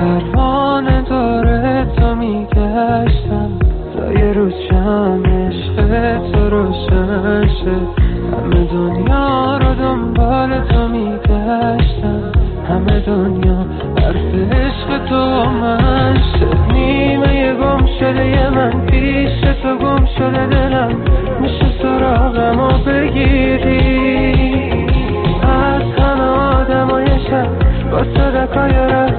پروانه داره تو میگشتم تا یه روز شم عشق تو روشن شه. همه دنیا رو دنبال تو میگشتم، همه دنیا حرف عشق تو من شد. نیمه گم شده من پیش تو گم شده دلم، میشه سراغمو بگیری از همه آدمای شب با صدقای